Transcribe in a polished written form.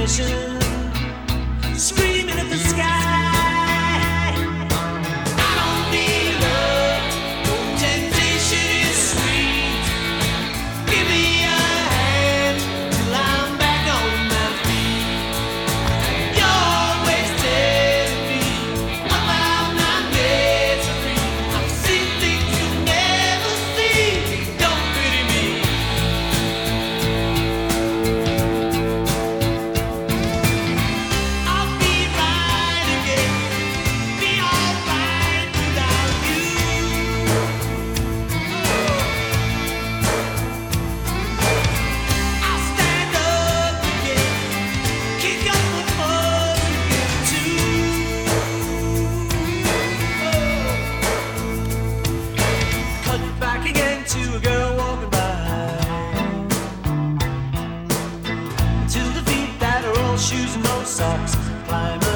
mission, screaming at the sky. I don't need love, no temptation is sweet. Give me a hand till I'm back on my feet. You're always telling me about my misery. I've seen things you never see. Don't pity me. I'll be right again, be alright without you. I'll stand up again, kick up the fuss again too. Cut back again to a girl walking by, to the feet that are all shoes and no socks. Climb